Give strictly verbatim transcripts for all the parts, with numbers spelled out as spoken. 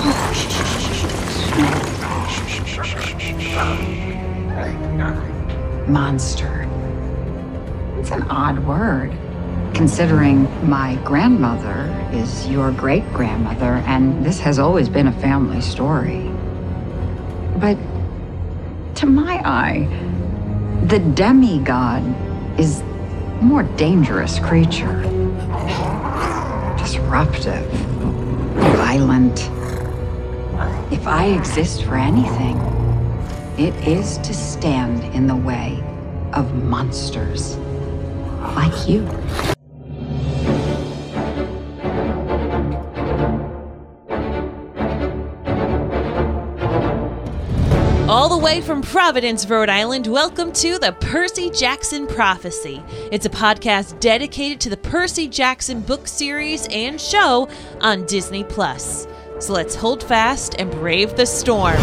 Monster. It's an odd word, considering my grandmother is your great-grandmother, and this has always been a family story. But to my eye, the demigod is a more dangerous creature. Disruptive, violent. If I exist for anything, it is to stand in the way of monsters like you. All the way from Providence, Rhode Island, welcome to the Percy Jackson Prophecy. It's a podcast dedicated to the Percy Jackson book series and show on Disney Plus. So let's hold fast and brave the storm.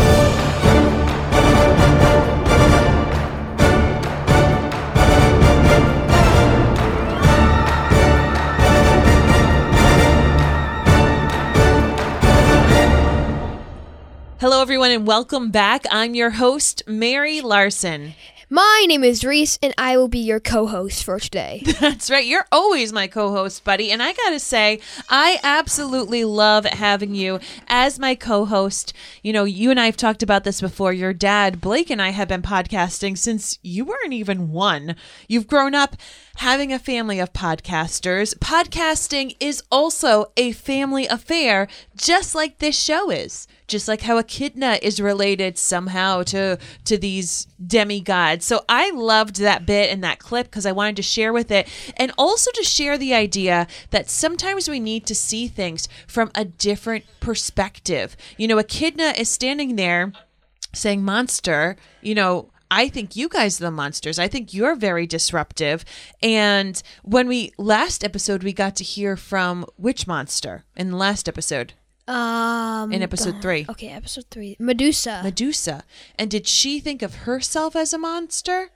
Hello, everyone, and welcome back. I'm your host, Mary Larson. My name is Reese, and I will be your co-host for today. That's right. You're always my co-host, buddy. And I gotta say, I absolutely love having you as my co-host. You know, you and I have talked about this before. Your dad, Blake, and I have been podcasting since you weren't even one. You've grown up having a family of podcasters. Podcasting is also a family affair, just like this show is. Just like how Echidna is related somehow to to these demigods. So I loved that bit and that clip because I wanted to share with it, and also to share the idea that sometimes we need to see things from a different perspective. You know, Echidna is standing there saying, "Monster," you know, I think you guys are the monsters. I think you're very disruptive. And when we, last episode, we got to hear from which monster in the last episode? Um, in episode the, three. Okay, episode three. Medusa. Medusa. And did she think of herself as a monster?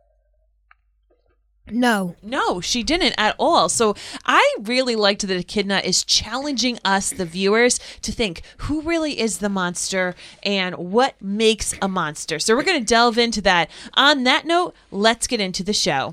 No. No, she didn't at all. So I really liked that Echidna is challenging us, the viewers, to think who really is the monster and what makes a monster. So we're going to delve into that. On that note, let's get into the show.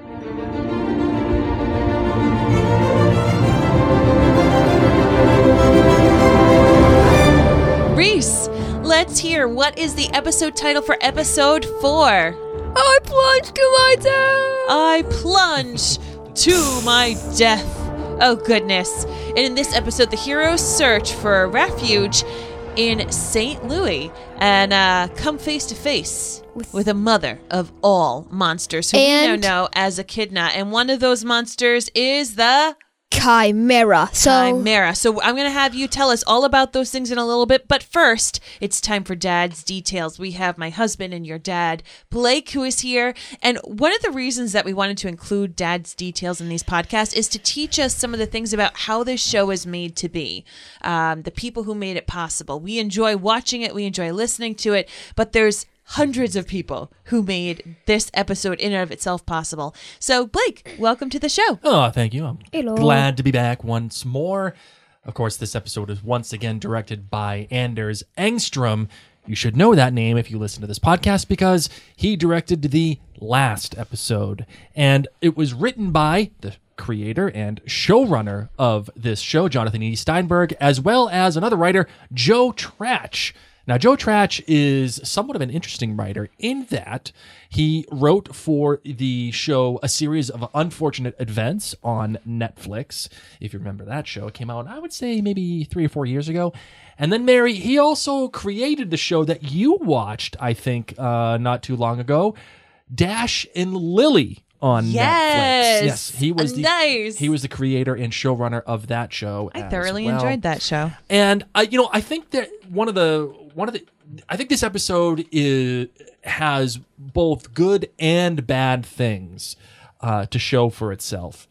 Reese, let's hear what is the episode title for episode four. I plunge to my death. I plunge to my death. Oh, goodness. And in this episode, the heroes search for a refuge in Saint Louis and uh, come face to face with, with a mother of all monsters who and we now know as Echidna. And one of those monsters is the Chimera. So, Chimera. So I'm going to have you tell us all about those things in a little bit. But first, it's time for Dad's Details. We have my husband and your dad, Blake, who is here. And one of the reasons that we wanted to include Dad's Details in these podcasts is to teach us some of the things about how this show is made to be. Um, the people who made it possible. We enjoy watching it. We enjoy listening to it. But there's hundreds of people who made this episode in and of itself possible. So, Blake, welcome to the show. Oh, thank you. I'm Hello. glad to be back once more. Of course, this episode is once again directed by Anders Engstrom. You should know that name if you listen to this podcast because he directed the last episode. And it was written by the creator and showrunner of this show, Jonathan E. Steinberg, as well as another writer, Joe Trach. Now, Joe Trach is somewhat of an interesting writer in that he wrote for the show A Series of Unfortunate Events on Netflix. If you remember that show, it came out, I would say, maybe three or four years ago. And then, Mary, he also created the show that you watched, I think, uh, not too long ago, Dash and Lily on yes. Netflix. Yes, he was the nice. he was the creator and showrunner of that show. I as thoroughly well. enjoyed that show. And I, you know, I think that one of the one of the I think this episode is has both good and bad things uh, to show for itself.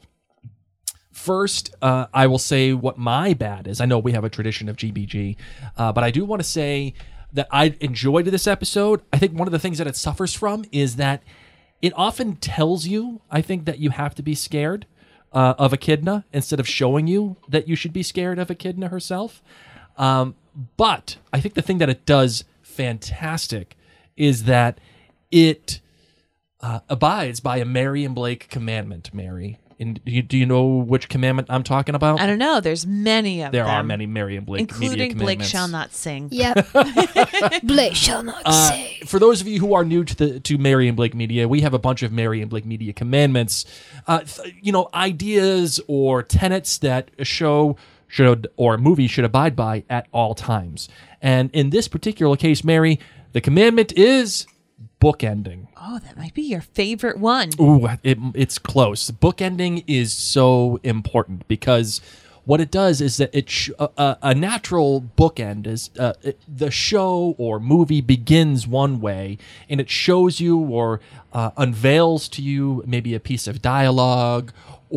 First, uh, I will say what my bad is. I know we have a tradition of G B G, uh, but I do want to say that I enjoyed this episode. I think one of the things that it suffers from is that it often tells you, I think, that you have to be scared uh, of Echidna instead of showing you that you should be scared of Echidna herself. Um, but I think the thing that it does fantastic is that it uh, abides by a Mary and Blake commandment, Mary. And do you, do you know which commandment I'm talking about? I don't know. There's many of There them. are many Mary and Blake media Including Blake commandments. shall not sing. Yep. Blake shall not Uh, say. for those of you who are new to the to Mary and Blake Media, we have a bunch of Mary and Blake Media commandments. Uh, th- you know, ideas or tenets that a show should or a movie should abide by at all times. And in this particular case, Mary, the commandment is bookending. Oh, that might be your favorite one. Ooh, it, it's close. Bookending is so important because what it does is that it sh- a, a natural bookend is uh, it, the show or movie begins one way and it shows you or uh, unveils to you maybe a piece of dialogue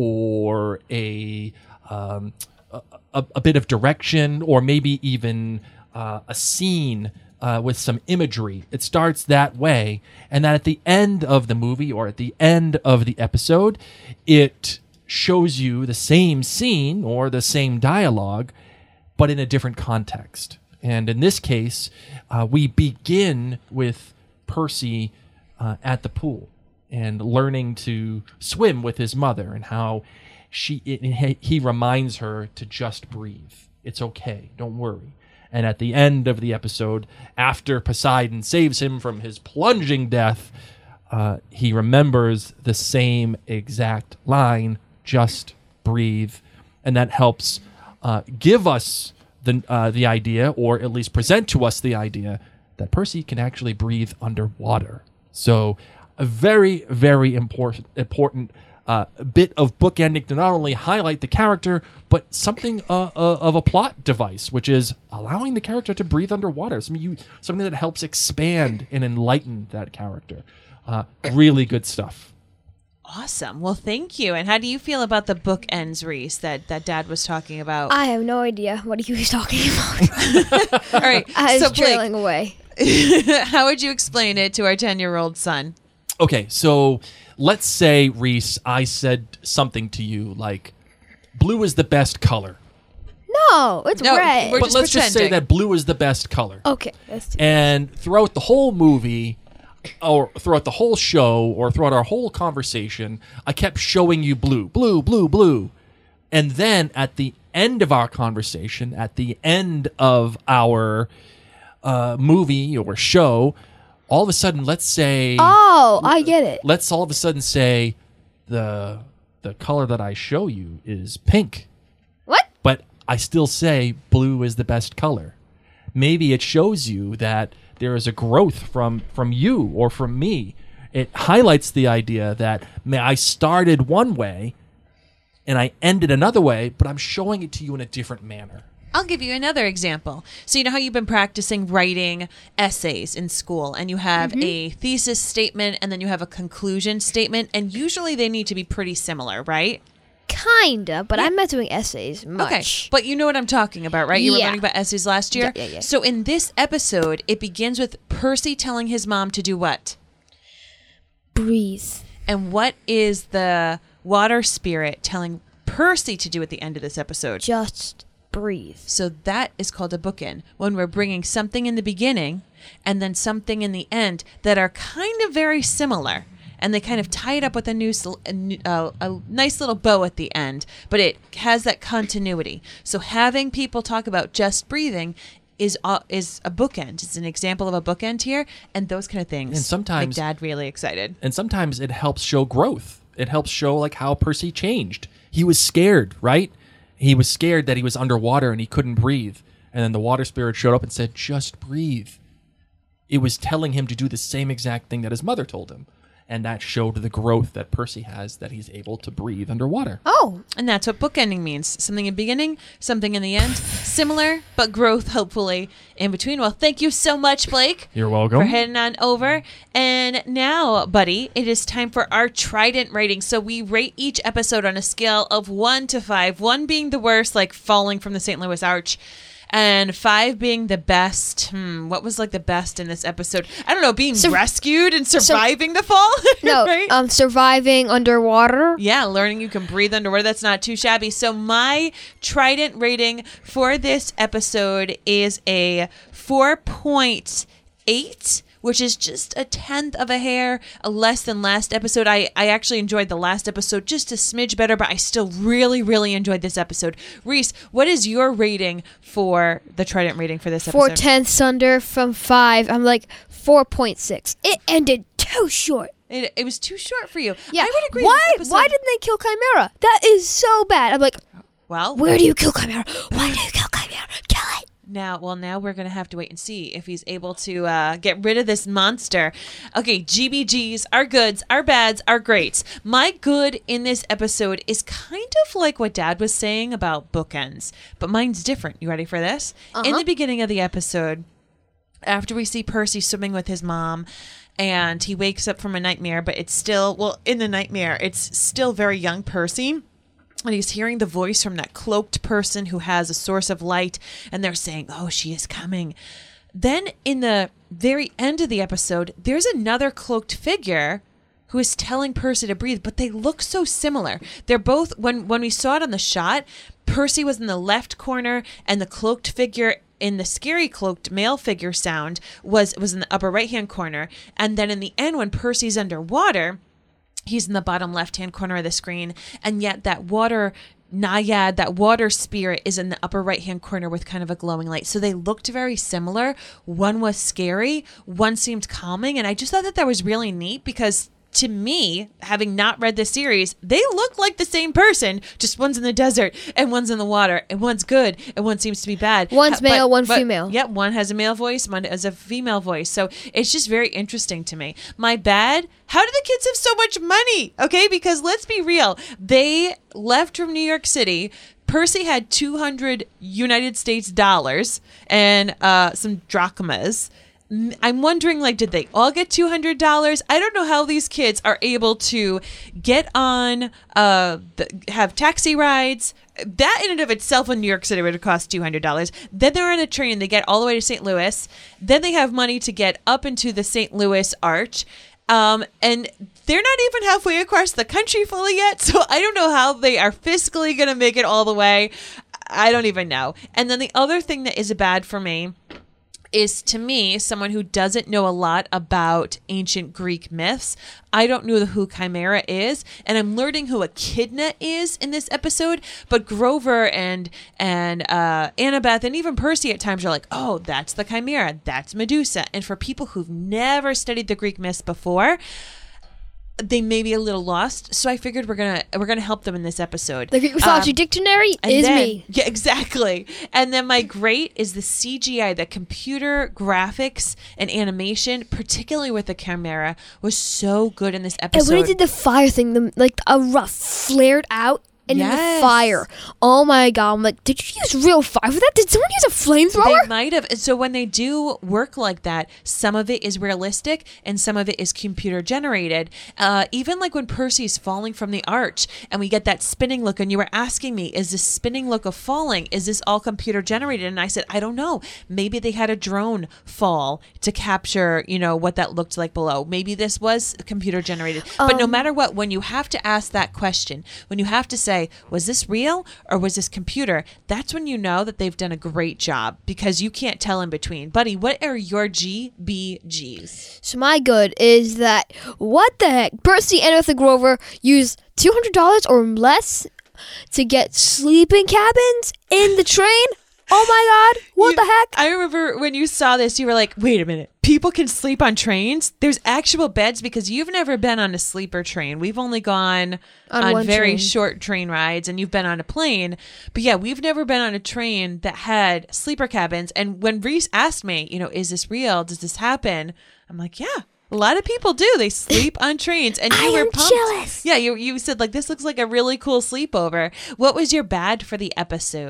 or a um, a, a, a bit of direction or maybe even uh, a scene uh, with some imagery. It starts that way, and then at the end of the movie or at the end of the episode, it shows you the same scene or the same dialogue, but in a different context. And in this case, uh, we begin with Percy uh, at the pool and learning to swim with his mother, and how she it, he reminds her to just breathe. It's okay. Don't worry. And at the end of the episode, after Poseidon saves him from his plunging death, uh, he remembers the same exact line, just breathe. And that helps uh, give us the uh, the idea, or at least present to us the idea, that Percy can actually breathe underwater. So a very, very important important uh, bit of bookending to not only highlight the character, but something uh, uh, of a plot device, which is allowing the character to breathe underwater. Something, you, something that helps expand and enlighten that character. Uh, really good stuff. Awesome. Well, thank you. And how do you feel about the bookends, Reese, that, that Dad was talking about? I have no idea what he was talking about. All right. I was so, Blake, trailing away. how would you explain it to our ten-year-old son? Okay, so let's say, Reese, I said something to you like, blue is the best color. No, it's No, red. we're But just let's just say pretending. that blue is the best color. Okay, let's do And throughout the whole movie, or throughout the whole show, or throughout our whole conversation, I kept showing you blue, blue, blue, blue. And then at the end of our conversation, at the end of our uh, movie or show, all of a sudden, let's say, Oh, I get it. let's all of a sudden say the the color that I show you is pink. What? But I still say blue is the best color. Maybe it shows you that there is a growth from from you or from me. It highlights the idea that may I started one way and I ended another way, but I'm showing it to you in a different manner. I'll give you another example. So you know how you've been practicing writing essays in school, and you have a thesis statement and then you have a conclusion statement, and usually they need to be pretty similar, right? Kinda, but I'm not doing essays much. Okay, but you know what I'm talking about, right? You were Yeah. learning about essays last year. Yeah, yeah, yeah. So in this episode, it begins with Percy telling his mom to do what? Breathe. And what is the water spirit telling Percy to do at the end of this episode? Just breathe. So that is called a bookend, when we're bringing something in the beginning and then something in the end that are kind of very similar. And they kind of tie it up with a, new, a, new- uh, a nice little bow at the end, but it has that continuity. So having people talk about just breathing is uh, is a bookend. It's an example of a bookend here, and those kind of things. And sometimes- make Dad really excited. And sometimes it helps show growth. It helps show like how Percy changed. He was scared, right? He was scared that he was underwater and he couldn't breathe. And then the water spirit showed up and said, just breathe. It was telling him to do the same exact thing that his mother told him. And that showed the growth that Percy has, that he's able to breathe underwater. Oh, And that's what bookending means. Something in the beginning, something in the end. Similar, but growth, hopefully, in between. Well, thank you so much, Blake. You're welcome. For heading on over. And now, buddy, it is time for our Trident rating. So we rate each episode on a scale of one to five, one being the worst, like falling from the Saint Louis Arch, and five being the best. Hmm, what was like the best in this episode? I don't know, being Sur- rescued and surviving the fall. No, right? um, surviving underwater. Yeah, learning you can breathe underwater. That's not too shabby. So my Trident rating for this episode is a four point eight, which is just a tenth of a hair less than last episode. I, I actually enjoyed the last episode just a smidge better, but I still really, really enjoyed this episode. Reese, what is your rating for the Trident rating for this episode? Four tenths under from five. I'm like four point six. It ended too short. It, it was too short for you. Yeah. I would agree. Why? This episode- Why didn't they kill Chimera? That is so bad. I'm like, Well, where do you kill Chimera? Why do you kill Chimera? Kill it. Now, well, now we're going to have to wait and see if he's able to uh, get rid of this monster. Okay, G B Gs, our goods, our bads, our greats. My good in this episode is kind of like what Dad was saying about bookends, but mine's different. You ready for this? Uh-huh. In the beginning of the episode, after we see Percy swimming with his mom, and he wakes up from a nightmare, but it's still, well, in the nightmare, it's still very young Percy. And he's hearing the voice from that cloaked person who has a source of light, and they're saying, oh, she is coming. Then in the very end of the episode, there's another cloaked figure who is telling Percy to breathe, but they look so similar. They're both, when, when we saw it on the shot, Percy was in the left corner, and the cloaked figure in the scary cloaked male figure sound was, was in the upper right-hand corner. And then in the end, when Percy's underwater, he's in the bottom left-hand corner of the screen, and yet that water naiad, that water spirit is in the upper right-hand corner with kind of a glowing light. So they looked very similar. One was scary, one seemed calming, and I just thought that that was really neat because to me, having not read the series, they look like the same person. Just one's in the desert and one's in the water, and one's good and one seems to be bad. One's But- male, one but- female. Yep, one has a male voice, one has a female voice. So it's just very interesting to me. My bad. How do the kids have so much money? Okay, because let's be real. They left from New York City. Percy had two hundred United States dollars and uh, some drachmas. I'm wondering, like, did they all get two hundred dollars? I don't know how these kids are able to get on, uh, the, have taxi rides. That in and of itself in New York City would have cost two hundred dollars. Then they're on a train. They get all the way to Saint Louis. Then they have money to get up into the Saint Louis Arch. Um, and they're not even halfway across the country fully yet. So I don't know how they are fiscally going to make it all the way. I don't even know. And then the other thing that is bad for me is, to me, someone who doesn't know a lot about ancient Greek myths. I don't know who Chimera is, and I'm learning who Echidna is in this episode. But Grover and and uh, Annabeth and even Percy at times are like, oh, that's the Chimera, that's Medusa. And for people who've never studied the Greek myths before, they may be a little lost. So I figured we're gonna we're gonna help them in this episode. The Greek Mythology Um, Dictionary and is then- me. Yeah, exactly. And then my great is the C G I, the computer graphics and animation, particularly with the Chimera, was so good in this And episode. when they did the fire thing, the, like a rough flared out and then Yes. the fire. Oh my god! I'm like, did you use real fire for that? Did someone use a flamethrower? They might have. So when they do work like that, some of it is realistic and some of it is computer generated. Uh, even like when Percy's falling from the arch and we get that spinning look, and you were asking me, is this spinning look of falling, is this all computer generated? And I said, I don't know. Maybe they had a drone fall to capture, you know, what that looked like below. Maybe this was computer generated. But no matter what, when you have to ask that question, when you have to say, was this real or was this computer? That's when you know that they've done a great job, because you can't tell in between. Buddy, what are your G B Gs? So my good is that what the heck? Percy and Arthur Grover used two hundred dollars or less to get sleeping cabins in the train. Oh my god! What You- the heck? I remember when you saw this, you were like, wait a minute. People can sleep on trains? There's actual beds? Because you've never been on a sleeper train. We've only gone On on, one very train. short train rides, and you've been on a plane. But yeah, we've never been on a train that had sleeper cabins. And when Reese asked me, you know, is this real? Does this happen? I'm like, yeah. A lot of people do. They sleep on trains, and you I were am pumped. jealous. Yeah, you you said like this looks like a really cool sleepover. What was your bad for the episode?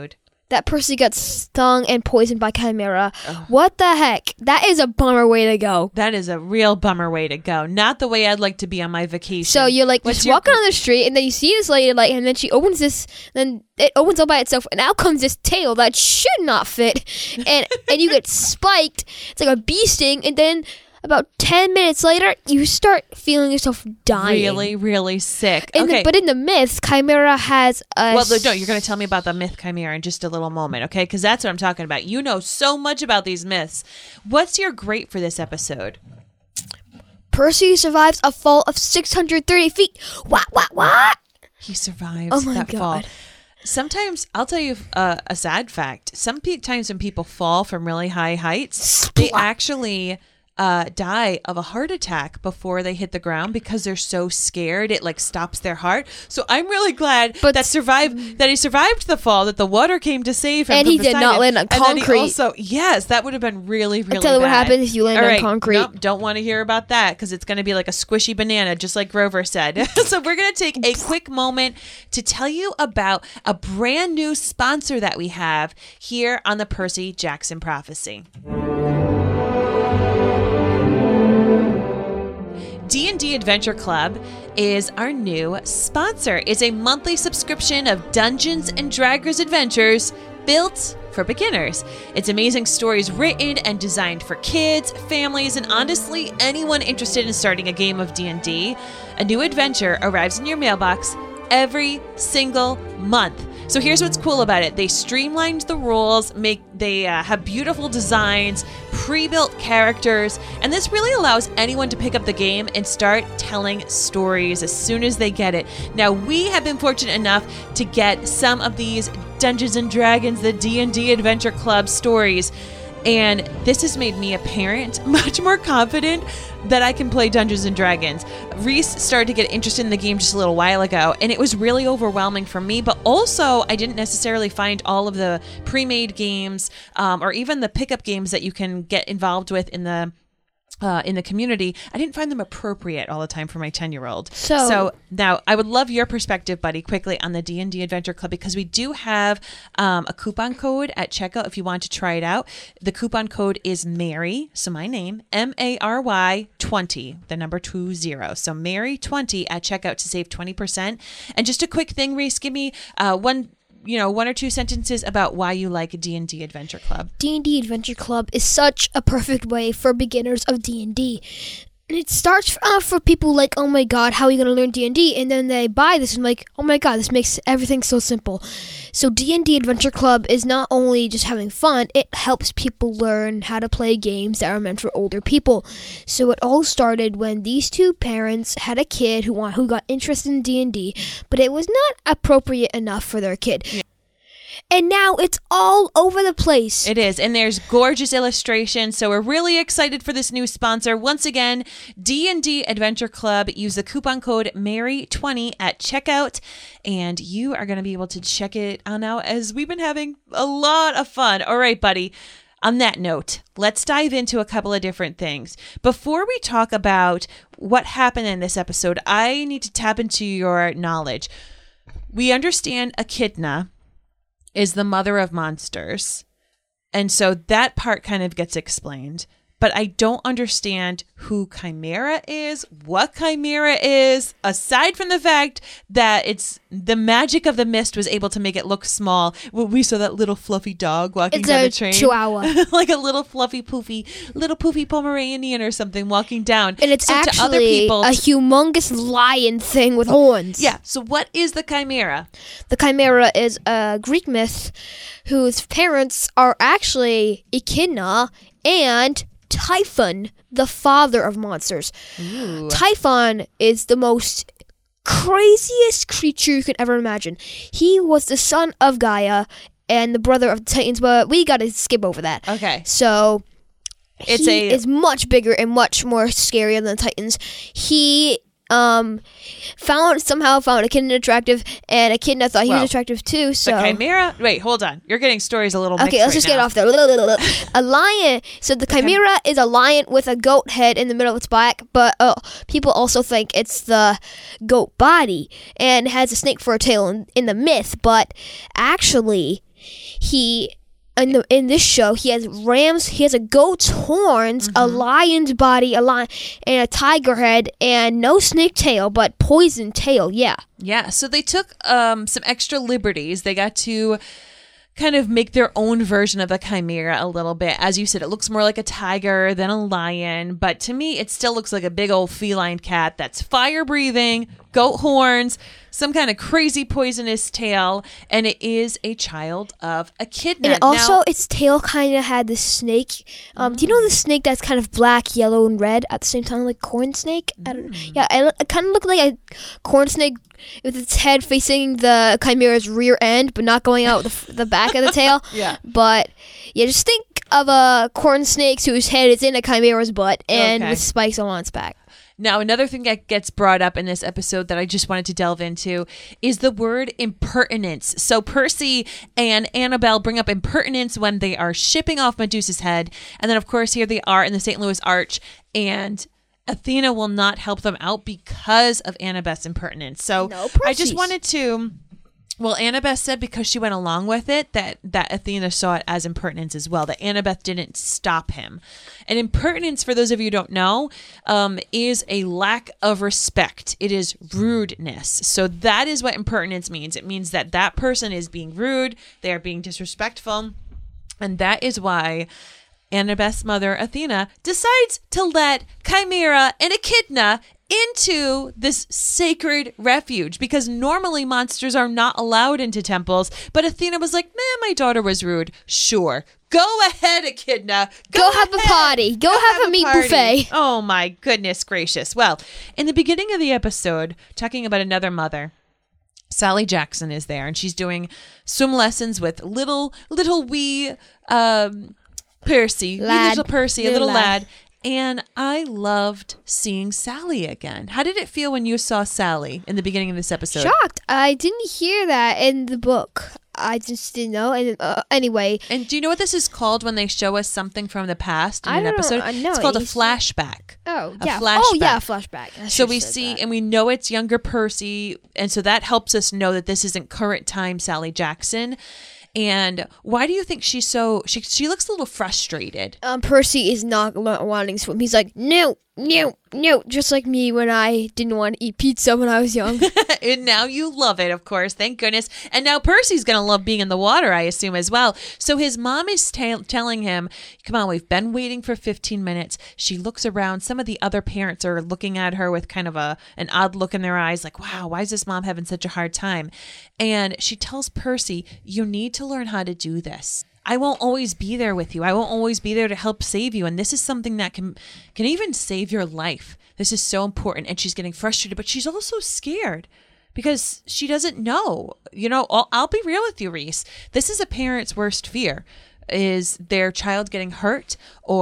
that Percy got stung and poisoned by Chimera. What the heck? That is a bummer way to go. That is a real bummer way to go. Not the way I'd like to be on my vacation. So you're like What's just your- walking on the street, and then you see this lady, like, and then she opens this, then it opens up by itself, and out comes this tail that should not fit, and and you get spiked. It's like a bee sting, and then about ten minutes later, you start feeling yourself dying. Really, really sick. In okay. the, but in the myth, Chimera has a. Well, no, you're going to tell me about the myth Chimera in just a little moment, okay? Because that's what I'm talking about. You know so much about these myths. What's your great for this episode? Percy survives a fall of six hundred thirty feet. What, what, what? He survives Oh my that God. fall. Sometimes, I'll tell you uh, a sad fact. Some pe- times when people fall from really high heights, they actually uh, die of a heart attack before they hit the ground because they're so scared. It like stops their heart. So I'm really glad But- that survived that he survived the fall. That the water came to save him, And from he did beside not him. land on And then he concrete. also, yes, that would have been really, really. tell you what bad. happens if you land All on right, concrete. Nope, don't want to hear about that because it's going to be like a squishy banana, just like Grover said. So we're going to take a quick moment to tell you about a brand new sponsor that we have here on the Percy Jackson Prophecy. D and D Adventure Club is our new sponsor. It's a monthly subscription of Dungeons and Dragons adventures built for beginners. It's amazing stories written and designed for kids, families, and honestly anyone interested in starting a game of D and D. A new adventure arrives in your mailbox every single month. So here's what's cool about it. They streamlined the rules, make they uh, have beautiful designs, pre-built characters, and this really allows anyone to pick up the game and start telling stories as soon as they get it. Now, we have been fortunate enough to get some of these Dungeons and Dragons, the D and D Adventure Club stories, and this has made me a parent much more confident that I can play Dungeons and Dragons. Reese started to get interested in the game just a little while ago, and it was really overwhelming for me, but also I didn't necessarily find all of the pre-made games um, or even the pickup games that you can get involved with in the Uh, in the community. I didn't find them appropriate all the time for my ten-year-old. So- so now I would love your perspective, buddy, quickly on the D and D Adventure Club, because we do have um, a coupon code at checkout if you want to try it out. The coupon code is Mary, so my name, M A R Y twenty, the number two zero. So Mary twenty at checkout to save twenty percent. And just a quick thing, Reese, give me uh, one you know, one or two sentences about why you like D and D Adventure Club. D and D Adventure Club is such a perfect way for beginners of D and D. And it starts uh, for people like, oh my god, how are you going to learn D and D? And then they buy this and like, oh my god, this makes everything so simple. So D and D Adventure Club is not only just having fun, it helps people learn how to play games that are meant for older people. So it all started when these two parents had a kid who want, who got interested in D and D, but it was not appropriate enough for their kid. Yeah. And now it's all over the place. It is. And there's gorgeous illustrations. So we're really excited for this new sponsor. Once again, D and D Adventure Club. Use the coupon code Mary twenty at checkout. And you are going to be able to check it on out as we've been having a lot of fun. All right, buddy. On that note, let's dive into a couple of different things. Before we talk about what happened in this episode, I need to tap into your knowledge. We understand Echidna is the mother of monsters. And so that part kind of gets explained. But I don't understand who Chimera is, what Chimera is, aside from the fact that it's the magic of the mist was able to make it look small. Well, we saw that little fluffy dog walking It's down a the train. chihuahua. Like a little fluffy poofy, little poofy Pomeranian or something walking down. And it's So to actually other people, a humongous lion thing with horns. yeah. So what is the Chimera? The Chimera is a Greek myth whose parents are actually Echidna and Typhon, the father of monsters. Ooh. Typhon is the most craziest creature you could ever imagine. He was the son of Gaia and the brother of the Titans, but we gotta skip over that. Okay. So It's he a- is much bigger and much more scarier than the Titans. He um found somehow found Echidna attractive, and Echidna thought he Well, was attractive too. So The Chimera? Wait, hold on. You're getting stories a little mixed okay, let's right just now. get off there. A lion. So the Chimera is a lion with a goat head in the middle of its back, but uh, people also think it's the goat body and has a snake for a tail in, in the myth. But actually, he in the in this show he has rams, he has a goat's horns, a lion's body, a lion, and a tiger head, and no snake tail, but poison tail. Yeah. Yeah, so they took um, some extra liberties. They got to kind of make their own version of a chimera a little bit. As you said, it looks more like a tiger than a lion, but to me, it still looks like a big old feline cat that's fire-breathing, goat horns, some kind of crazy poisonous tail, and it is a child of echidna. And also, Now- its tail kind of had this snake. Um, Do you know the snake that's kind of black, yellow, and red at the same time, like corn snake? I don't, yeah, it, it kind of looked like a corn snake with its head facing the chimera's rear end, but not going out the, f- the back of the tail. Yeah. But yeah, just think of a corn snake whose head is in a chimera's butt and Okay. with spikes on its back. Now, another thing that gets brought up in this episode that I just wanted to delve into is the word impertinence. So Percy and Annabelle bring up impertinence when they are shipping off Medusa's head. And then, of course, here they are in the Saint Louis Arch, and Athena will not help them out because of Annabeth's impertinence. So No I just Percy's. wanted to... Well, Annabeth said because she went along with it that, that Athena saw it as impertinence as well, that Annabeth didn't stop him. And impertinence, for those of you who don't know, um, is a lack of respect. It is rudeness. So that is what impertinence means. It means that that person is being rude, they are being disrespectful, and that is why Annabeth's mother, Athena, decides to let Chimera and Echidna into this sacred refuge, because normally monsters are not allowed into temples. But Athena was like, man, my daughter was rude. Sure. Go ahead, Echidna. Go have a party. Go have a meat party." buffet. Oh, my goodness gracious. Well, in the beginning of the episode, talking about another mother, Sally Jackson is there, and she's doing swim lessons with little, little wee um, Percy, wee Lad. little Percy, a Little little lad. lad. And I loved seeing Sally again. How did it feel when you saw Sally in the beginning of this episode? Shocked. I didn't hear that in the book. I just didn't know. And uh, anyway, And do you know what this is called when they show us something from the past in I an don't know. episode? I know. It's called a It's- flashback. oh A yeah, flashback. oh yeah, flashback. I So should've we said see that. and we know it's younger Percy, and so that helps us know that this isn't current time Sally Jackson. And why do you think she's so she she looks a little frustrated? Um, Percy is not lo- wanting to swim. He's like, no, no, no, just like me when I didn't want to eat pizza when I was young. And now you love it, of course. Thank goodness. And now Percy's going to love being in the water, I assume, as well. So his mom is ta- telling him, come on, we've been waiting for fifteen minutes. She looks around. Some of the other parents are looking at her with kind of a an odd look in their eyes, like, wow, why is this mom having such a hard time? And she tells Percy, you need to learn how to do this. I won't always be there with you. I won't always be there to help save you. And this is something that can can even save your life. This is so important. And she's getting frustrated, but she's also scared because she doesn't know. You know, I'll, I'll be real with you, Reese. This is a parent's worst fear, is their child getting hurt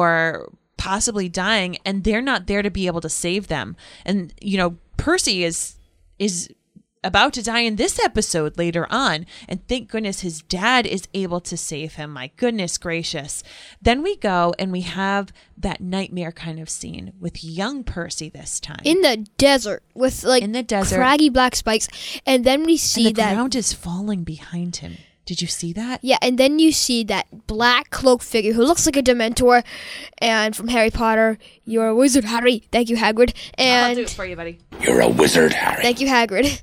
or possibly dying, and they're not there to be able to save them. And, you know, Percy is is about to die in this episode later on, and thank goodness his dad is able to save him. My goodness gracious. Then we go and we have that nightmare kind of scene with young Percy this time. In the desert with like In the desert. craggy black spikes, and then we see and the that. ground is falling behind him. Did you see that? Yeah, and then you see that black cloaked figure who looks like a Dementor, and from Harry Potter, you're a wizard, Harry. Thank you, Hagrid. I'll do And it for you, buddy. You're a wizard, Harry. thank you, Hagrid.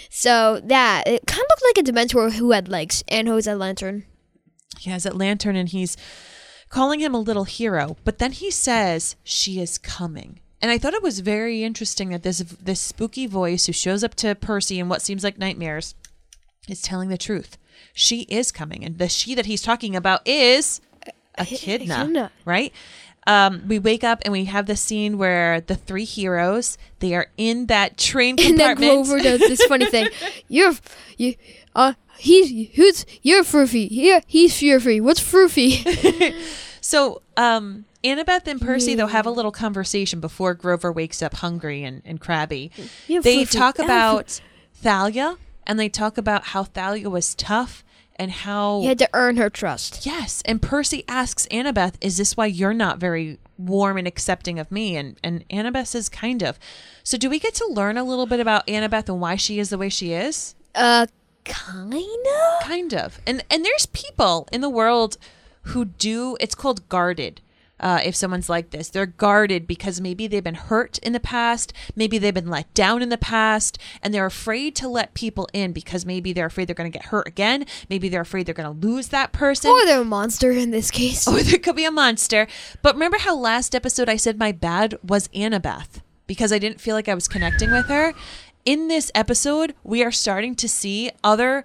So that it kind of looked like a Dementor who had legs and who was a lantern. He has that lantern and he's calling him a little hero, but then he says she is coming. And I thought it was very interesting that this this spooky voice who shows up to Percy in what seems like nightmares is telling the truth. She is coming, and the she that he's talking about is Echidna, Echidna. right? Um, we wake up and we have the scene where the three heroes, they are in that train And then compartment. Grover does this funny thing. You're you uh he's who's you're Froofy. Yeah, he's Furfy. What's Froofy? So, um, Annabeth and Percy, they'll have a little conversation before Grover wakes up hungry and, and crabby. Yeah, They Fluffy. talk Yeah, about Thalia, and they talk about how Thalia was tough and how... You had to earn her trust. Yes, and Percy asks Annabeth, is this why you're not very warm and accepting of me? And, and Annabeth says, kind of. So do we get to learn a little bit about Annabeth and why she is the way she is? Uh Kinda. Kind of. And and there's people in the world who do, it's called guarded. Uh, if someone's like this, they're guarded because maybe they've been hurt in the past, maybe they've been let down in the past, and they're afraid to let people in because maybe they're afraid they're going to get hurt again. Maybe they're afraid they're going to lose that person. Or they're a monster in this case. Or there could be a monster. But remember how last episode I said my bad was Annabeth because I didn't feel like I was connecting with her? In this episode, we are starting to see other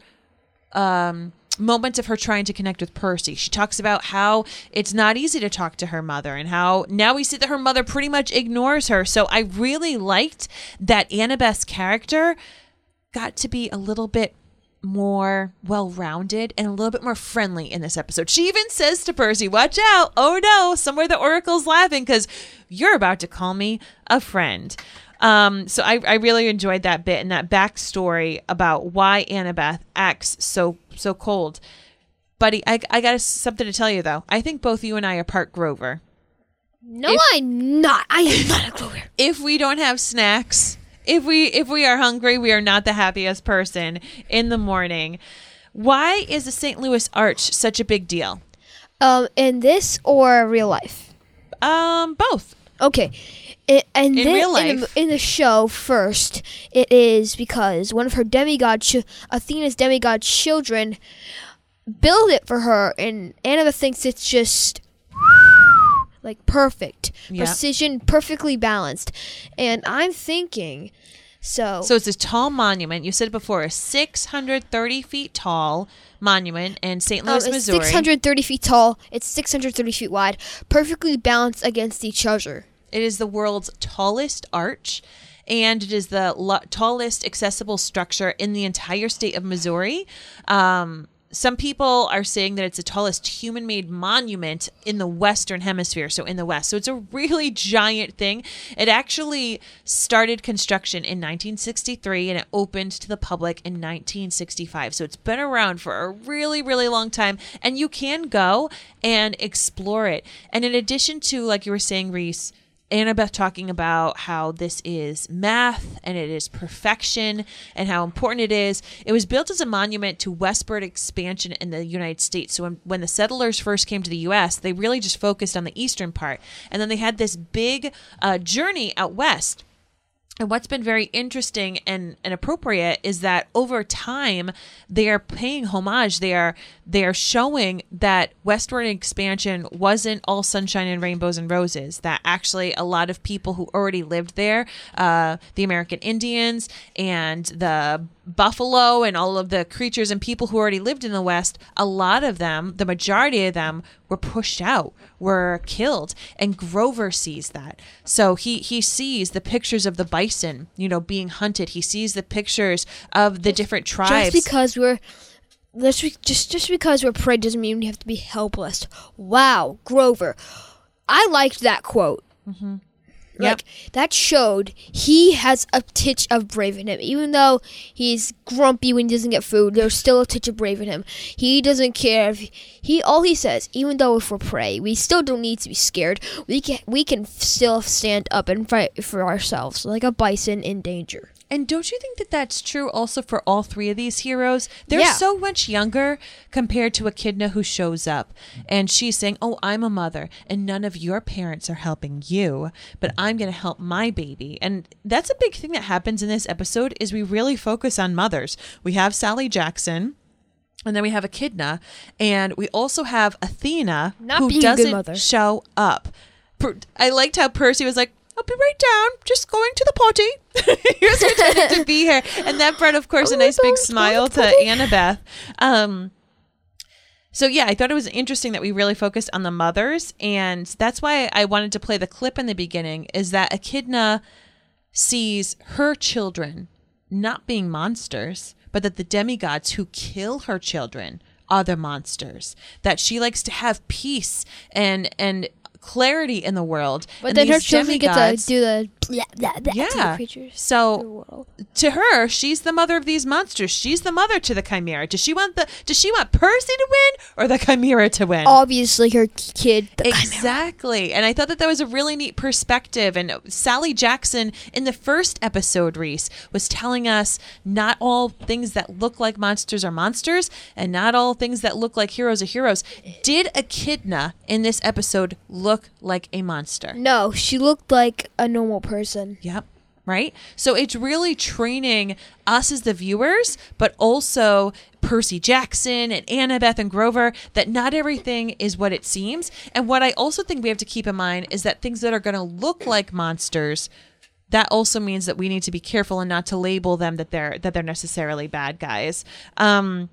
um, moments of her trying to connect with Percy. She talks about how it's not easy to talk to her mother and how now we see that her mother pretty much ignores her. So I really liked that Annabeth's character got to be a little bit more well-rounded and a little bit more friendly in this episode. She even says to Percy, watch out. Oh no, somewhere the Oracle's laughing because you're about to call me a friend. Um, so I, I really enjoyed that bit and that backstory about why Annabeth acts so so cold. Buddy, I, I got something to tell you, though. I think both you and I are part Grover. No, If- I'm not. I am not a Grover. If we don't have snacks, if we if we are hungry, we are not the happiest person in the morning. Why is the Saint Louis Arch such a big deal? Um, in this or real life? Um, both. Okay. It, and In then real in the, life. in the show, first, it is because one of her demigod, ch- Athena's demigod children, build it for her, and Annabeth thinks it's just like perfect, Yeah. precision, perfectly balanced. And I'm thinking, so So it's this tall monument. You said it before, a six hundred thirty feet tall monument in Saint um, Louis, it's Missouri. six hundred thirty feet tall. It's six hundred thirty feet wide, perfectly balanced against each other. It is the world's tallest arch, and it is the lo- tallest accessible structure in the entire state of Missouri. Um, some people are saying that it's the tallest human-made monument in the Western Hemisphere, so in the West. So it's a really giant thing. It actually started construction in nineteen sixty-three, and it opened to the public in nineteen sixty-five. So it's been around for a really, really long time, and you can go and explore it. And in addition to, like you were saying, Reese, Annabeth talking about how this is math and it is perfection and how important it is. It was built as a monument to westward expansion in the United States. So when, when the settlers first came to the U S, they really just focused on the eastern part. And then they had this big uh, journey out west. And what's been very interesting and, and appropriate is that over time they are paying homage. They are they are showing that westward expansion wasn't all sunshine and rainbows and roses. That actually a lot of people who already lived there, uh, the American Indians and the buffalo and all of the creatures and people who already lived in the West, a lot of them, the majority of them, were pushed out, were killed, and Grover sees that. So he he sees the pictures of the bison, you know, being hunted. He sees the pictures of the different tribes. Just because we're just be- just just because we're prey doesn't mean we have to be helpless. Wow, Grover, I liked that quote. Mm-hmm. Like that showed he has a titch of brave in him, even though he's grumpy when he doesn't get food. There's still a titch of brave in him. He doesn't care if he, he all he says. Even though if we're prey, we still don't need to be scared. We can we can still stand up and fight for ourselves, like a bison in danger. And don't you think that that's true also for all three of these heroes? They're Yeah. so much younger compared to Echidna who shows up. And she's saying, oh, I'm a mother and none of your parents are helping you, but I'm going to help my baby. And that's a big thing that happens in this episode is we really focus on mothers. We have Sally Jackson. And then we have Echidna. And we also have Athena Not who being a good doesn't mother. show up. Per- I liked how Percy was like, I'll be right down, just going to the potty. He was pretending to be here. And that brought, of course, a Oh, nice big don't go smile to to the potty. Annabeth. Um, so, yeah, I thought it was interesting that we really focused on the mothers. And that's why I wanted to play the clip in the beginning, is that Echidna sees her children not being monsters, but that the demigods who kill her children are the monsters. That she likes to have peace and and clarity in the world. But and then her these children demigods- get to do the yeah, yeah, yeah, to the Yeah. creatures. So the world. to her, she's the mother of these monsters. She's the mother to the Chimera. Does she want the? Does she want Percy to win or the Chimera to win? Obviously, her kid, the Chimera. Exactly. And I thought that that was a really neat perspective. And Sally Jackson in the first episode, Reese, was telling us not all things that look like monsters are monsters and not all things that look like heroes are heroes. Did Echidna in this episode look like a monster? No, she looked like a normal person. Yep. Right? So it's really training us as the viewers, but also Percy Jackson and Annabeth and Grover, that not everything is what it seems. And what I also think we have to keep in mind is that things that are going to look like monsters, that also means that we need to be careful and not to label them that they're that they're necessarily bad guys. Um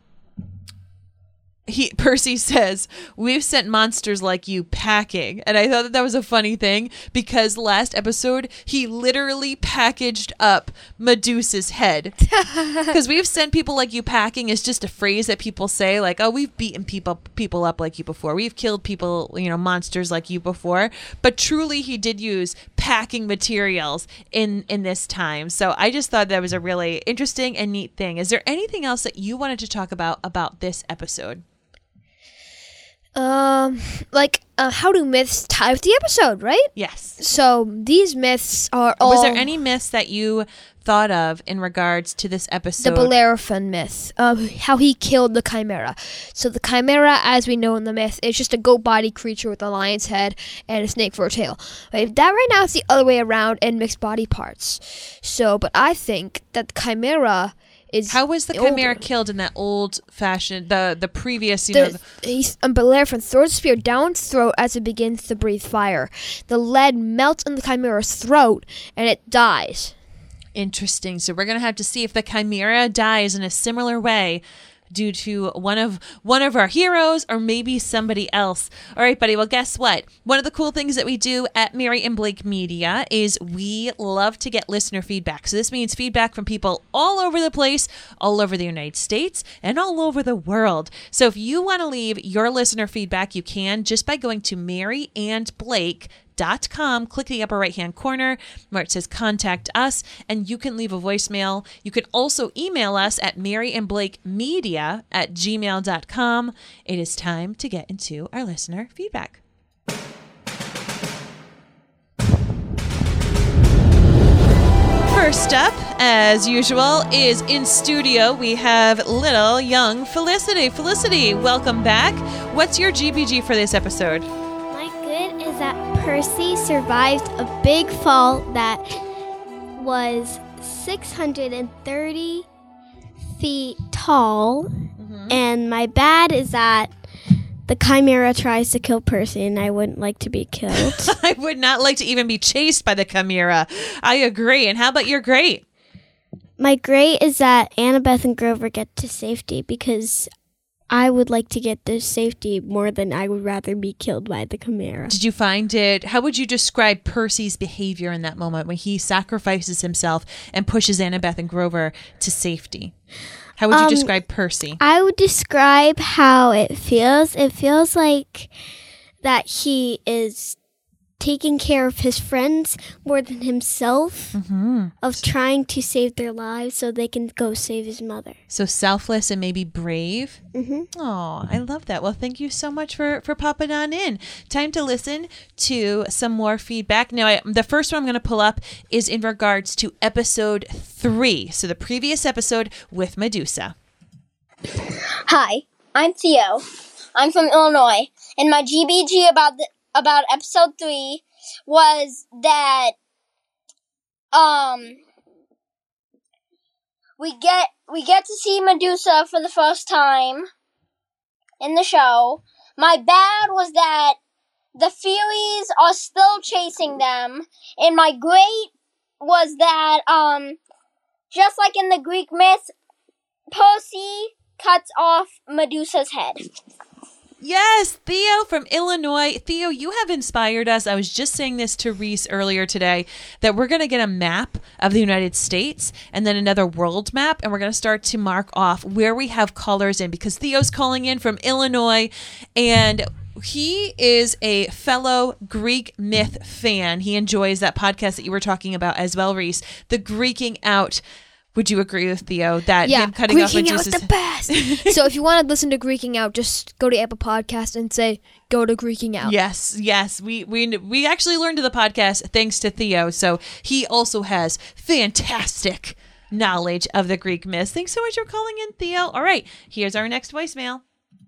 He Percy says, "We've sent monsters like you packing." And I thought that that was a funny thing because last episode, he literally packaged up Medusa's head. Because we've sent people like you packing is just a phrase that people say, like, oh, we've beaten people people up like you before. We've killed people, you know, monsters like you before. But truly, he did use packing materials in, in this time. So I just thought that was a really interesting and neat thing. Is there anything else that you wanted to talk about about this episode? Um, like, uh, how do myths tie with the episode, right? Yes. So these myths are all. Was there any myths that you thought of in regards to this The episode? Bellerophon myth, um, how he killed the Chimera. So the Chimera, as we know in the myth, is just a goat-bodied creature with a lion's head and a snake for a tail. Right? That right now is the other way around in mixed body parts. So, but I think that the Chimera is How was the Chimera older. killed in that old-fashioned, the the previous, you know? The, he's, um, Bellerophon throws a spear down its throat as it begins to breathe fire. The lead melts in the Chimera's throat, and it dies. Interesting. So we're going to have to see if the Chimera dies in a similar way due to one of one of our heroes or maybe somebody else. All right, buddy. Well, guess what? One of the cool things that we do at Mary and Blake Media is we love to get listener feedback. So this means feedback from people all over the place, all over the United States, and all over the world. So if you want to leave your listener feedback, you can just by going to Mary and Blake dot com. Click the upper right hand corner where it says contact us, and you can leave a voicemail. You can also email us at maryandblakemedia at gmail dot com. It is time to get into our listener feedback. First up, as usual, is in studio. We have little young Felicity. Felicity, welcome back. What's your G B G for this episode? My good is that Percy survived a big fall that was six hundred thirty feet tall. Mm-hmm. And my bad is that the Chimera tries to kill Percy, and I wouldn't like to be killed. I would not like to even be chased by the Chimera. I agree. And how about your great? My great is that Annabeth and Grover get to safety because I would like to get to safety more than I would rather be killed by the Chimera. Did you find it? How would you describe Percy's behavior in that moment when he sacrifices himself and pushes Annabeth and Grover to safety? How would you Um, describe Percy? I would describe how it feels. It feels like that he is taking care of his friends more than himself, Mm-hmm. of trying to save their lives so they can go save his mother. So selfless and maybe brave. Mm-hmm. Oh, I love that. Well, thank you so much for, for popping on in. Time to listen to some more feedback. Now, I, the first one I'm going to pull up is in regards to episode three. So the previous episode with Medusa. Hi, I'm Theo. I'm from Illinois, and my G B G about the, about episode three was that um we get we get to see Medusa for the first time in the show. My bad was that the Furies are still chasing them, and my great was that um just like in the Greek myth, Percy cuts off Medusa's head. Yes, Theo from Illinois. Theo, you have inspired us. I was just saying this to Reese earlier today, that we're going to get a map of the United States and then another world map, and we're going to start to mark off where we have colors in, because Theo's calling in from Illinois, and he is a fellow Greek myth fan. He enjoys that podcast that you were talking about as well, Reese. The Greeking Out. Would you agree with Theo that yeah, him cutting off Greeking Out Medusa's is the best. So if you want to listen to Greeking Out, just go to Apple Podcast and say, go to Greeking Out. Yes, yes. We we we actually learned to the podcast thanks to Theo. So he also has fantastic knowledge of the Greek myths. Thanks so much for calling in, Theo. All right, here's our next voicemail.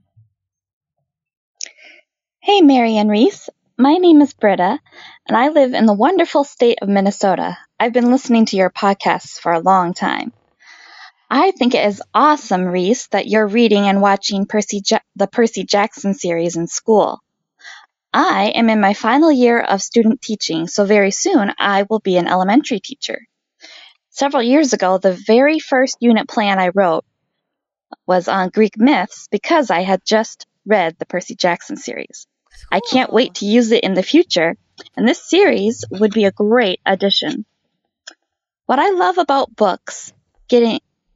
Hey, Mary and Reese. My name is Britta, and I live in the wonderful state of Minnesota. I've been listening to your podcasts for a long time. I think it is awesome, Reese, that you're reading and watching Percy ja- the Percy Jackson series in school. I am in my final year of student teaching, so very soon I will be an elementary teacher. Several years ago, the very first unit plan I wrote was on Greek myths because I had just read the Percy Jackson series. I can't wait to use it in the future, and this series would be a great addition. What I love about books getting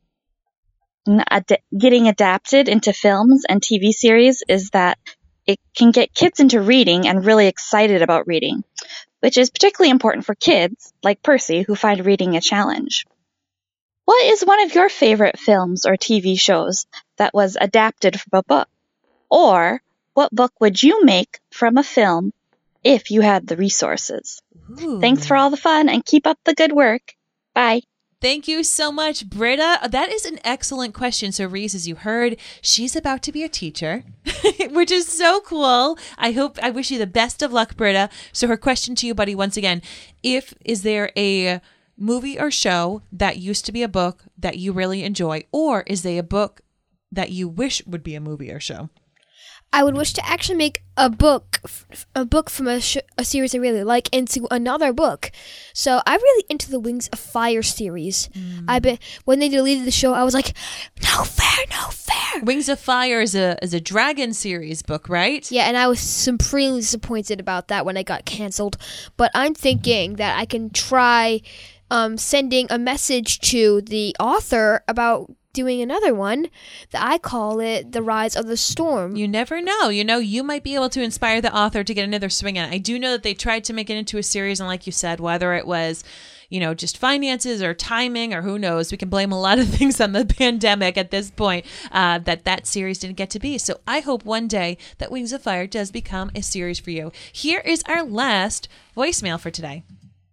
ad- getting adapted into films and T V series is that it can get kids into reading and really excited about reading, which is particularly important for kids like Percy who find reading a challenge. What is one of your favorite films or T V shows that was adapted from a book? Or what book would you make from a film if you had the resources? Ooh. Thanks for all the fun and keep up the good work. Bye. Thank you so much, Britta. That is an excellent question. So, Reese, as you heard, she's about to be a teacher, which is so cool. I hope, I wish you the best of luck, Britta. So her question to you, buddy, once again, if, is there a movie or show that used to be a book that you really enjoy, or is there a book that you wish would be a movie or show? I would wish to actually make a book, a book from a, sh- a series I really like into another book. So I'm really into the Wings of Fire series. Mm. I been when they deleted the show, I was like, no fair, no fair. Wings of Fire is a is a dragon series book, right? Yeah, and I was supremely disappointed about that when it got canceled. But I'm thinking that I can try um, sending a message to the author about doing another one that I call it The Rise of the Storm. You never know. You know, you might be able to inspire the author to get another swing at it. I do know that they tried to make it into a series, and like you said, whether it was, you know, just finances or timing or who knows, we can blame a lot of things on the pandemic at this point, uh, that that series didn't get to be. So I hope one day that Wings of Fire does become a series for you. Here is our last voicemail for today.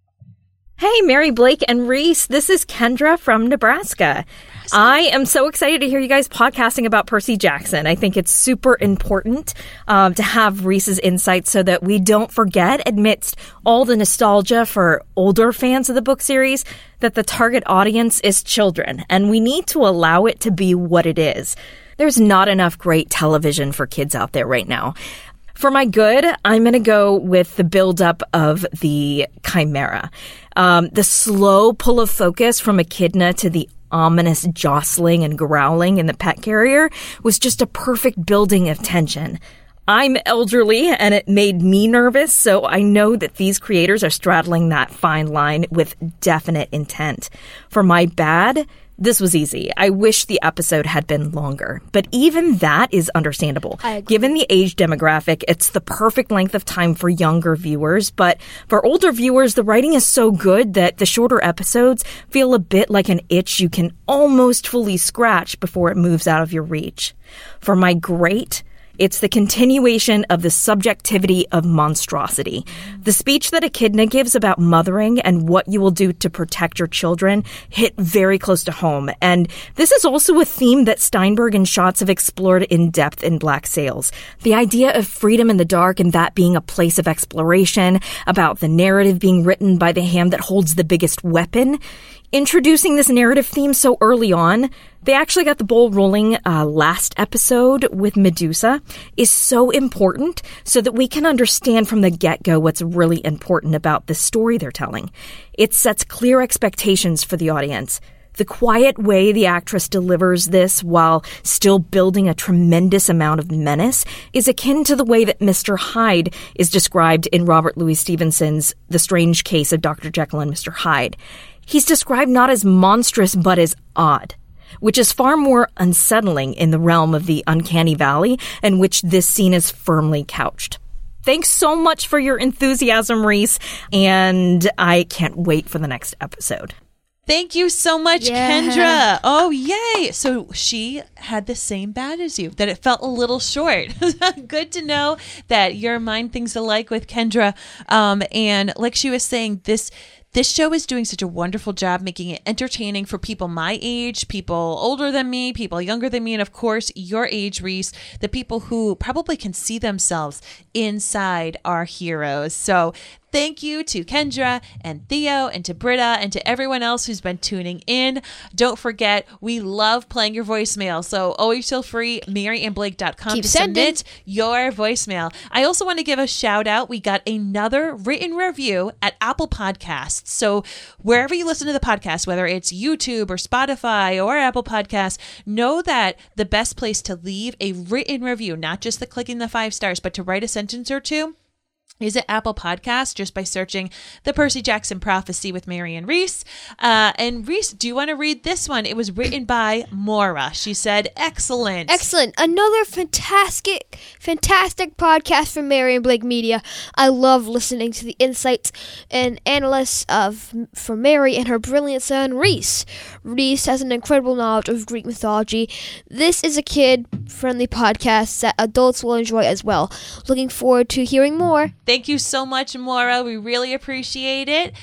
Hey, Mary, Blake, and Reese. This is Kendra from Nebraska. I am so excited to hear you guys podcasting about Percy Jackson. I think it's super important um, to have Reese's insights so that we don't forget, amidst all the nostalgia for older fans of the book series, that the target audience is children, and we need to allow it to be what it is. There's not enough great television for kids out there right now. For my good, I'm going to go with the buildup of the Chimera. Um, the slow pull of focus from Echidna to the ominous jostling and growling in the pet carrier was just a perfect building of tension. I'm elderly, and it made me nervous, so I know that these creators are straddling that fine line with definite intent. For my bad, this was easy. I wish the episode had been longer, but even that is understandable. Given the age demographic, it's the perfect length of time for younger viewers, but for older viewers, the writing is so good that the shorter episodes feel a bit like an itch you can almost fully scratch before it moves out of your reach. For my great, it's the continuation of the subjectivity of monstrosity. The speech that Echidna gives about mothering and what you will do to protect your children hit very close to home. And this is also a theme that Steinberg and Schatz have explored in depth in Black Sails. The idea of freedom in the dark and that being a place of exploration, about the narrative being written by the hand that holds the biggest weapon. Introducing this narrative theme so early on, they actually got the ball rolling uh, last episode with Medusa, is so important so that we can understand from the get-go what's really important about the story they're telling. It sets clear expectations for the audience. The quiet way the actress delivers this while still building a tremendous amount of menace is akin to the way that Mister Hyde is described in Robert Louis Stevenson's The Strange Case of Doctor Jekyll and Mister Hyde. He's described not as monstrous, but as odd. which is far more unsettling in the realm of the uncanny valley, in which this scene is firmly couched. Thanks so much for your enthusiasm, Reese, and I can't wait for the next episode. Thank you so much, Yeah. Kendra. Oh, yay. So she had the same bad as you, that it felt a little short. Good to know that your mind thinks alike with Kendra. Um, and like she was saying, this this show is doing such a wonderful job making it entertaining for people my age, people older than me, people younger than me, and of course, your age, Reese, the people who probably can see themselves inside our heroes. So thank you to Kendra and Theo and to Britta and to everyone else who's been tuning in. Don't forget, we love playing your voicemail. So always feel free, mary and blake dot com Keep to sending. submit your voicemail. I also want to give a shout out. We got another written review at Apple Podcasts. So wherever you listen to the podcast, whether it's YouTube or Spotify or Apple Podcasts, know that the best place to leave a written review, not just the clicking the five stars, but to write a sentence or two, is it Apple Podcasts, just by searching The Percy Jackson Prophecy with Mary and Reese. Uh, and Reese, do you want to read this one? It was written by Maura. She said, excellent. Excellent. Another fantastic, fantastic podcast from Mary and Blake Media. I love listening to the insights and analysis of for Mary and her brilliant son, Reese. Reese has an incredible knowledge of Greek mythology. This is a kid-friendly podcast that adults will enjoy as well. Looking forward to hearing more. Thank you so much, Maura. We really appreciate it.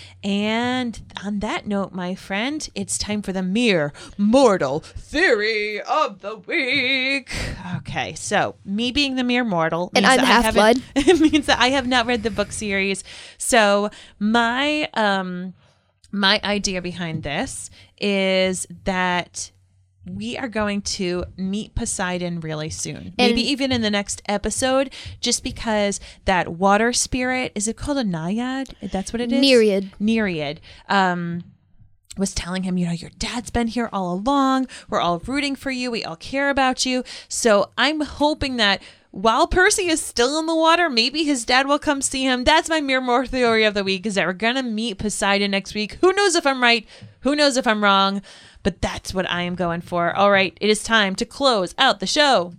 And on that note, my friend, it's time for the Mere Mortal Theory of the Week. Okay, so me being the Mere Mortal, And means I'm that I Half-Blood. haven't- It means that I have not read the book series. So my um my idea behind this is that we are going to meet Poseidon really soon. Maybe even in the next episode, just because that water spirit, is it called a naiad? That's what it is? Nereid. Nereid. Um, was telling him, you know, your dad's been here all along. We're all rooting for you. We all care about you. So I'm hoping that while Percy is still in the water, maybe his dad will come see him. That's my Mere Mortal Theory of the Week, is that we're going to meet Poseidon next week. Who knows if I'm right? Who knows if I'm wrong? But that's what I am going for. All right, it is time to close out the show.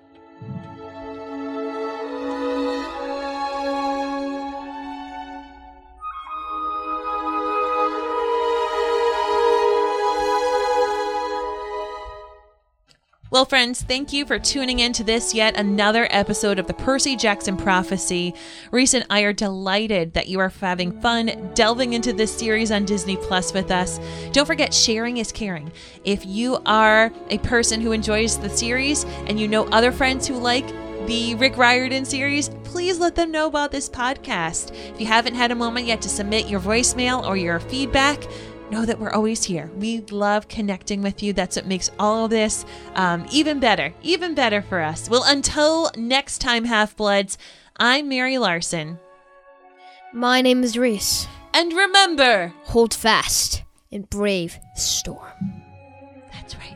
Well, friends, thank you for tuning in to this yet another episode of the Percy Jackson Prophecy. Reese and I are delighted that you are having fun delving into this series on Disney Plus with us. Don't forget, sharing is caring. If you are a person who enjoys the series and you know other friends who like the Rick Riordan series, please let them know about this podcast. If you haven't had a moment yet to submit your voicemail or your feedback, know that we're always here. We love connecting with you. That's what makes all of this um, even better, even better for us. Well, until next time, Half-Bloods, I'm Mary Larson. My name is Reese. And remember, Hold fast and brave the storm. that's right.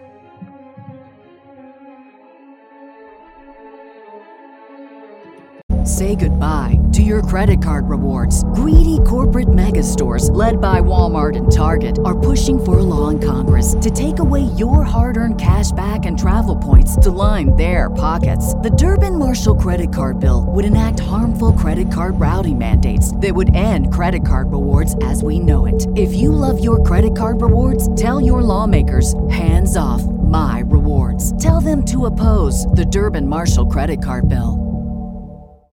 Say goodbye to your credit card rewards. Greedy corporate mega stores, led by Walmart and Target, are pushing for a law in Congress to take away your hard-earned cash back and travel points to line their pockets. The Durbin-Marshall credit card bill would enact harmful credit card routing mandates that would end credit card rewards as we know it. If you love your credit card rewards, tell your lawmakers, hands off my rewards. Tell them to oppose the Durbin-Marshall credit card bill.